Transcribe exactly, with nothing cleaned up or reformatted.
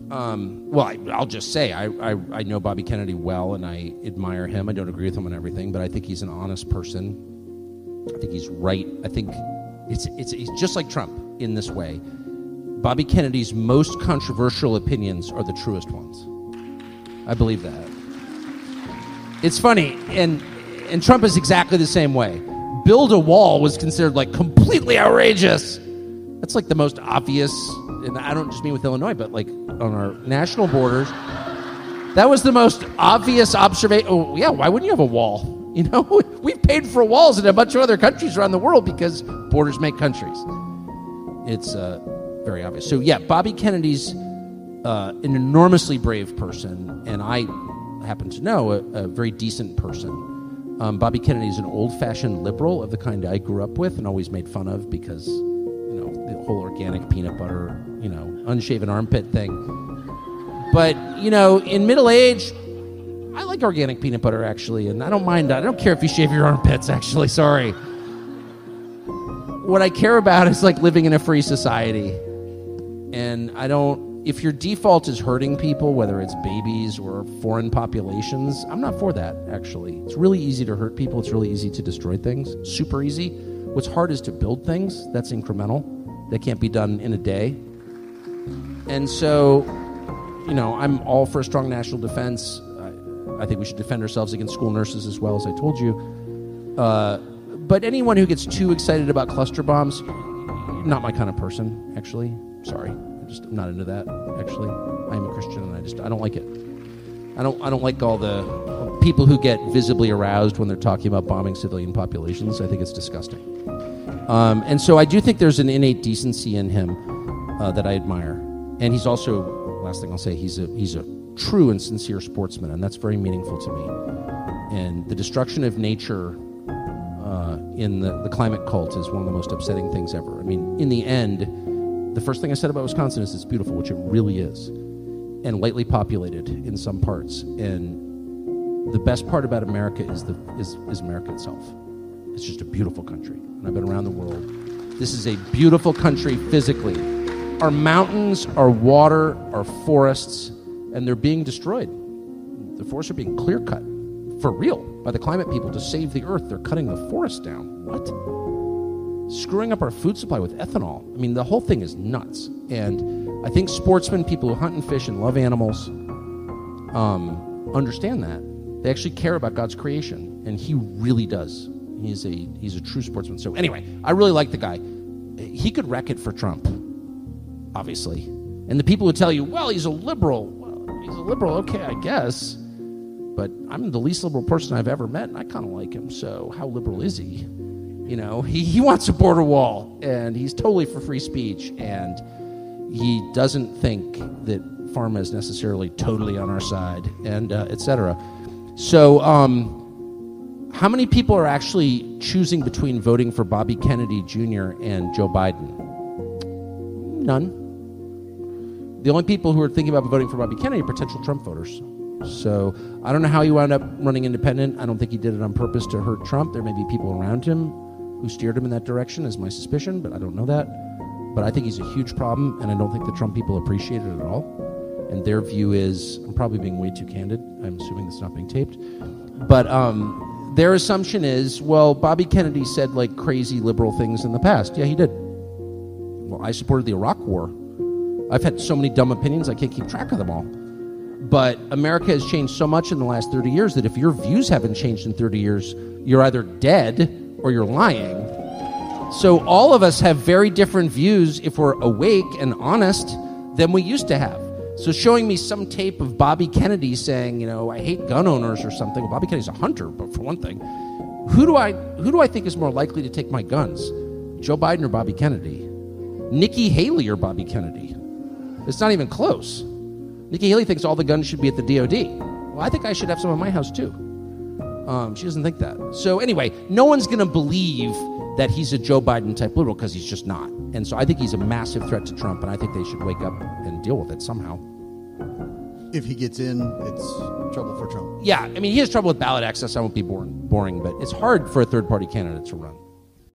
Um, well, I, I'll just say I, I, I know Bobby Kennedy well, and I admire him. I don't agree with him on everything, but I think he's an honest person. I think he's right. I think it's it's he's just like Trump in this way. Bobby Kennedy's most controversial opinions are the truest ones. I believe that. It's funny, and and Trump is exactly the same way. Build a wall was considered like completely outrageous. That's like the most obvious, and I don't just mean with Illinois, but like on our national borders. That was the most obvious observation. Oh, yeah, why wouldn't you have a wall? You know, we've paid for walls in a bunch of other countries around the world because borders make countries. It's uh, very obvious. So, yeah, Bobby Kennedy's uh, an enormously brave person, and I happen to know a, a very decent person. Um, Bobby Kennedy is an old-fashioned liberal of the kind I grew up with and always made fun of because, you know, the whole organic peanut butter, you know, unshaven armpit thing. But, you know, in middle age, I like organic peanut butter, actually, and I don't mind that. I don't care if you shave your armpits, actually, sorry. What I care about is, like, living in a free society. And I don't, if your default is hurting people, whether it's babies or foreign populations, I'm not for that, actually. It's really easy to hurt people. It's really easy to destroy things. Super easy. What's hard is to build things. That's incremental. That can't be done in a day. And so, you know, I'm all for a strong national defense. I, I think we should defend ourselves against school nurses as well, as I told you. Uh, but anyone who gets too excited about cluster bombs, not my kind of person, actually. Sorry. I'm just I'm not into that, actually. I am a Christian, and I just I don't like it. I don't I don't like all the people who get visibly aroused when they're talking about bombing civilian populations. I think it's disgusting. Um, and so I do think there's an innate decency in him uh, that I admire. And he's also... Last thing I'll say, he's a he's a true and sincere sportsman, and that's very meaningful to me. And the destruction of nature uh, in the, the climate cult is one of the most upsetting things ever. I mean, in the end, the first thing I said about Wisconsin is it's beautiful, which it really is, and lightly populated in some parts. And the best part about America is the is, is America itself. It's just a beautiful country, and I've been around the world. This is a beautiful country physically. Our mountains, our water, our forests, and they're being destroyed. The forests are being clear-cut, for real, by the climate people to save the earth. They're cutting the forest down. What? Screwing up our food supply with ethanol. I mean, the whole thing is nuts. And I think sportsmen, people who hunt and fish and love animals, um, understand that. They actually care about God's creation, and he really does. He's a he's a true sportsman. So anyway, I really like the guy. He could wreck it for Trump. Obviously. And the people who tell you, well, he's a liberal. Well, he's a liberal, okay, I guess. But I'm the least liberal person I've ever met, and I kind of like him, so how liberal is he? You know, he, he wants a border wall, and he's totally for free speech, and he doesn't think that pharma is necessarily totally on our side, and uh, et cetera. So, um, how many people are actually choosing between voting for Bobby Kennedy Junior and Joe Biden? None. The only people who are thinking about voting for Bobby Kennedy are potential Trump voters. So I don't know how he wound up running independent. I don't think he did it on purpose to hurt Trump. There may be people around him who steered him in that direction, is my suspicion, but I don't know that. But I think he's a huge problem, and I don't think the Trump people appreciate it at all. And their view is, I'm probably being way too candid. I'm assuming this is not being taped. But um, their assumption is, well, Bobby Kennedy said like crazy liberal things in the past. Yeah, he did. Well, I supported the Iraq War. I've had so many dumb opinions, I can't keep track of them all. But America has changed so much in the last thirty years that if your views haven't changed in thirty years, you're either dead or you're lying. So all of us have very different views, if we're awake and honest, than we used to have. So showing me some tape of Bobby Kennedy saying, you know, I hate gun owners or something. Well, Bobby Kennedy's a hunter, but for one thing, who do I who do I think is more likely to take my guns? Joe Biden or Bobby Kennedy? Nikki Haley or Bobby Kennedy? It's not even close. Nikki Haley thinks all the guns should be at the D O D. Well, I think I should have some in my house, too. Um, she doesn't think that. So anyway, no one's going to believe that he's a Joe Biden-type liberal because he's just not. And so I think he's a massive threat to Trump, and I think they should wake up and deal with it somehow. If he gets in, it's trouble for Trump. Yeah, I mean, he has trouble with ballot access. I won't be boring, boring, but it's hard for a third-party candidate to run.